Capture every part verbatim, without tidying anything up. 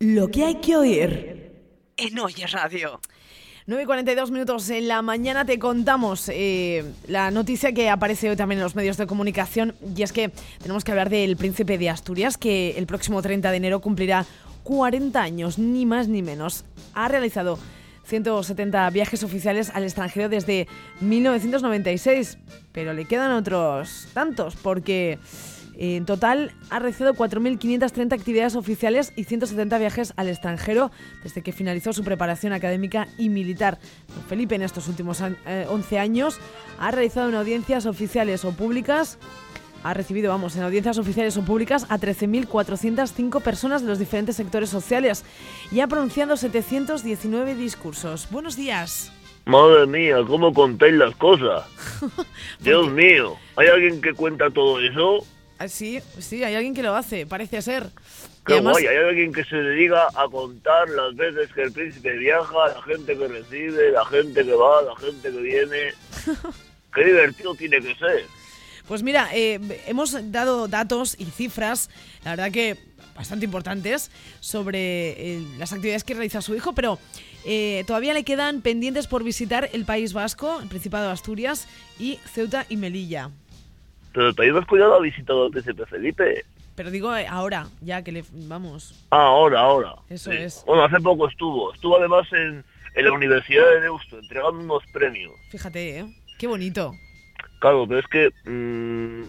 Lo que hay que oír en Oye Radio. nueve y cuarenta y dos minutos en la mañana te contamos eh, la noticia que aparece hoy también en los medios de comunicación, y es que tenemos que hablar del Príncipe de Asturias, que el próximo treinta de enero cumplirá cuarenta años, ni más ni menos. Ha realizado ciento setenta viajes oficiales al extranjero desde mil novecientos noventa y seis, pero le quedan otros tantos, porque en total ha realizado cuatro mil quinientas treinta actividades oficiales y ciento setenta viajes al extranjero desde que finalizó su preparación académica y militar. Don Felipe en estos últimos eh, once años ha realizado en audiencias oficiales o públicas, ha recibido, vamos, en audiencias oficiales o públicas a trece mil cuatrocientas cinco personas de los diferentes sectores sociales y ha pronunciado setecientos diecinueve discursos. Buenos días. Madre mía, ¿cómo contáis las cosas? Dios mío, ¿hay alguien que cuenta todo eso? Sí, sí, hay alguien que lo hace, parece ser. Qué además, guay, hay alguien que se dedica a contar las veces que el príncipe viaja, la gente que recibe, la gente que va, la gente que viene. Qué divertido tiene que ser. Pues mira, eh, hemos dado datos y cifras, la verdad que bastante importantes, sobre eh, las actividades que realiza su hijo, pero eh, todavía le quedan pendientes por visitar el País Vasco, el Principado de Asturias y Ceuta y Melilla. Pero el País Vasco ya lo ha visitado el príncipe Felipe. Pero digo eh, ahora, ya que le... vamos. Ah, ahora, ahora. Eso sí. es. Bueno, hace poco estuvo. Estuvo además en, en la Universidad de Deusto, entregando unos premios. Fíjate, ¿eh? Qué bonito. Claro, pero es que mmm,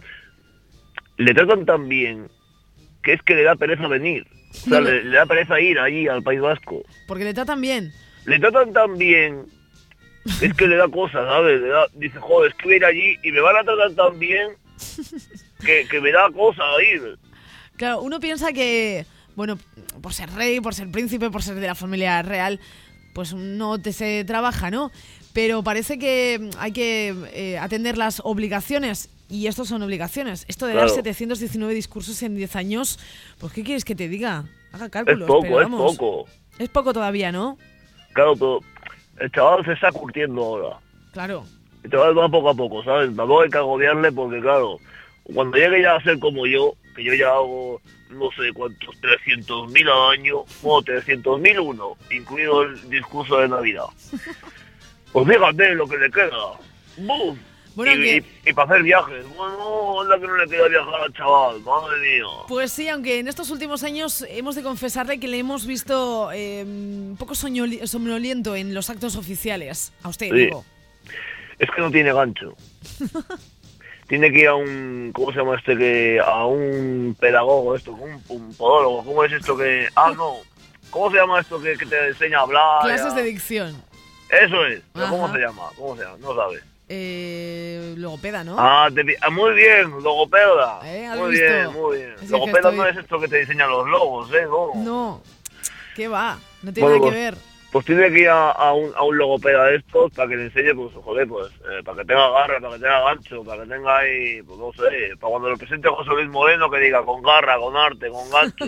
le tratan tan bien que es que le da pereza venir. O sea, le, le da pereza ir allí al País Vasco. Porque le tratan bien. Le tratan tan bien que es que le da cosas, ¿sabes? Le da, dice, joder, es que voy a ir allí y me van a tratar tan bien que, que me da cosa ir. Claro, uno piensa que, bueno, por ser rey, por ser príncipe, por ser de la familia real, pues no te se trabaja, ¿no? Pero parece que hay que eh, atender las obligaciones, y estos son obligaciones. Esto de Claro. dar setecientos diecinueve discursos en diez años, pues ¿qué quieres que te diga? Haga cálculos. Es poco, pero es vamos, poco. Es poco todavía, ¿no? Claro, pero el chaval se está curtiendo ahora. Claro. El chaval va poco a poco, ¿sabes? Tampoco hay que agobiarle porque, claro, cuando llegue ya a ser como yo, que yo ya hago no sé cuántos, trescientos mil al año, o trescientos mil uno, incluido el discurso de Navidad. Pues fíjate lo que le queda. ¡Buf! Bueno, y, que... y, y para hacer viajes. Bueno, anda que no le queda viajar al chaval, madre mía. Pues sí, aunque en estos últimos años hemos de confesarle que le hemos visto eh, un poco soñoli- somnoliento en los actos oficiales. A usted, Sí. digo. Es que no tiene gancho. Tiene que ir a un... ¿Cómo se llama este? que A un pedagogo, esto, un, un podólogo. ¿Cómo es esto que...? Ah, no. ¿Cómo se llama esto que, que te enseña a hablar? Clases a... de dicción. Eso es. ¿Pero Ajá. ¿Cómo se llama? ¿Cómo se llama? No sabes. Eh, logopeda, ¿no? Ah, te... ah, muy bien, logopeda. ¿Eh? ¿Has Muy visto? bien, muy bien. Es que Logopeda estoy- no es esto que te diseñan los logos, ¿eh? No. No. ¿Qué va? No tiene Bueno, nada que ver. Pues tiene que ir a, a, un, a un logopeda de estos para que le enseñe, pues, joder, pues, eh, para que tenga garra, para que tenga gancho, para que tenga ahí, pues, no sé, para cuando lo presente José Luis Moreno que diga con garra, con arte, con gancho.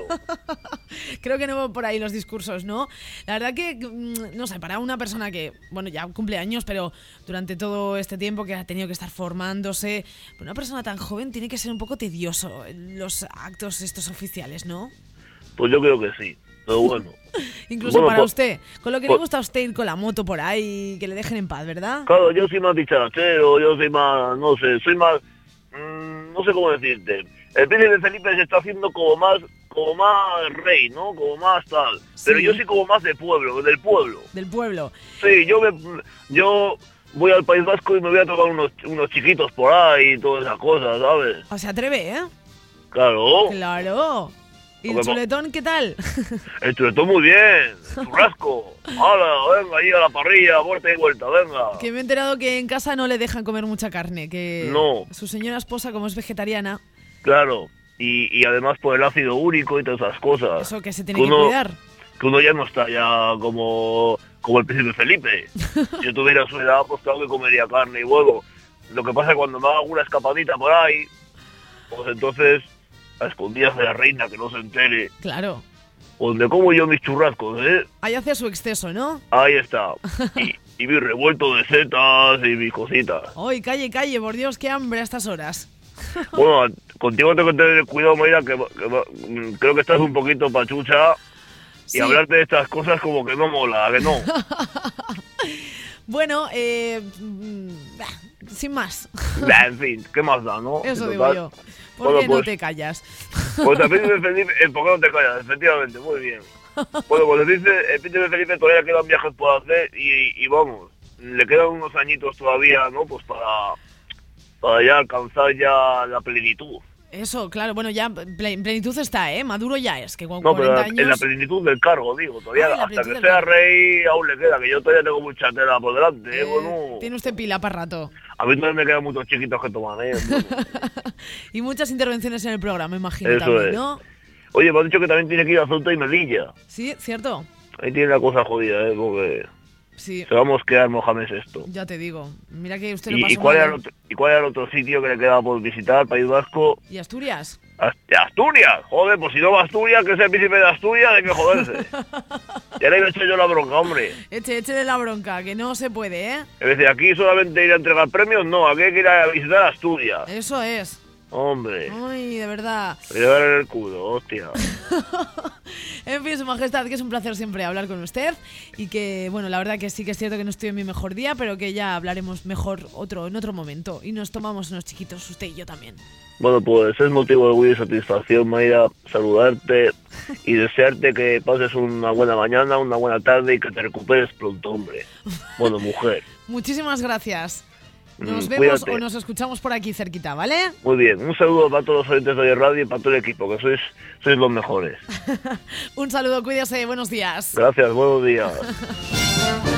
Creo que no van por ahí los discursos, ¿no? La verdad que, mm, no sé, para una persona que, bueno, ya cumple años, pero durante todo este tiempo que ha tenido que estar formándose, una persona tan joven tiene que ser un poco tedioso los actos estos oficiales, ¿no? Pues yo creo que sí, pero bueno. Incluso Bueno, para pues- usted, con lo que le pues- gusta a usted ir con la moto por ahí, que le dejen en paz, ¿verdad? Claro, yo soy más dicharachero, yo soy más, no sé, soy más, mmm, no sé cómo decirte. El príncipe Felipe se está haciendo como más, como más rey, ¿no? Como más tal. Pero Sí. yo soy como más de pueblo, del pueblo. Del pueblo. Sí, yo me, yo voy al País Vasco y me voy a tomar unos, unos chiquitos por ahí y todas esas cosas, ¿sabes? O se atreve, ¿eh? Claro. Claro. ¿Y el Porque- chuletón qué tal? El chuletón muy bien, churrasco. Hala, venga, ahí a la parrilla, vuelta y vuelta, venga. Que me he enterado que en casa no le dejan comer mucha carne, que No. su señora esposa, como es vegetariana, Claro. Y, y además por el ácido úrico y todas esas cosas. eso que se tiene que uno, cuidar. Que uno ya no está ya como, como el príncipe Felipe. Si yo tuviera su edad, pues claro que comería carne y huevo. Lo que pasa es que cuando me hago una escapadita por ahí, pues entonces, a escondidas de la reina, que no se entere, Claro. donde como yo mis churrascos, ¿eh? Ahí hace su exceso, ¿no? Ahí está. Y, y mi revuelto de setas y mis cositas. ¡Ay, calle, calle! Por Dios, qué hambre a estas horas. Bueno, contigo tengo que tener cuidado, Mayra, que, que creo que estás un poquito pachucha. Sí. Y hablarte de estas cosas como que no mola, ¿a que no? Bueno, eh, mm, sin más. Bah, en fin, ¿qué más da, no? Eso En digo total. yo. ¿Por Bueno, qué no pues- te callas? Pues el príncipe Felipe, eh, ¿por qué no te callas? Efectivamente, muy bien. Bueno, pues dice, el príncipe Felipe todavía quedan viajes por hacer y, y vamos, le quedan unos añitos todavía, ¿no? Pues para, para ya alcanzar ya la plenitud. Eso, claro, bueno, ya en plenitud está, ¿eh? Maduro ya es, que con No, cuarenta pero años... en la plenitud del cargo, digo, todavía Ah, en la hasta plenitud que del sea cargo. rey aún le queda, que yo todavía tengo mucha tela por delante, ¿eh? eh, Bueno, Tiene usted pila para rato. a mí todavía me quedan muchos chiquitos que tomar, ¿eh? Bueno. Y muchas intervenciones en el programa, imagino Eso también, es. ¿no? Oye, me han dicho que también tiene que ir a Ceuta y Melilla. Sí, ¿cierto? Ahí tiene la cosa jodida, ¿eh? Porque Sí, se va a mosquear Mohamed esto. ya te digo. Mira que usted lo ¿Y, pasó y cuál mal, era el ¿eh? otro, ¿Y cuál era el otro sitio que le quedaba por visitar, País Vasco? ¿Y Asturias? Ast- Asturias, joder, pues si no va a Asturias, que es el príncipe de Asturias, hay que joderse. Ya le he hecho yo la bronca, hombre. Eche, échele la bronca, que no se puede, ¿eh? Es decir, aquí solamente ir a entregar premios, no, aquí hay que ir a visitar Asturias. Eso es. Hombre, Ay, de verdad. me llevar en el culo, hostia. En fin, Su Majestad, que es un placer siempre hablar con usted y que, bueno, la verdad que sí que es cierto que no estoy en mi mejor día, pero que ya hablaremos mejor otro en otro momento y nos tomamos unos chiquitos, usted y yo también. Bueno, pues es motivo de orgullo y satisfacción, Mayra, saludarte y desearte que pases una buena mañana, una buena tarde y que te recuperes pronto, hombre. Bueno, mujer. Muchísimas gracias. Nos Mm, vemos cuídate. o nos escuchamos por aquí cerquita, ¿vale? Muy bien, un saludo para todos los oyentes de Oye Radio y para todo el equipo, que sois, sois los mejores. Un saludo, cuídese, buenos días. Gracias, buenos días.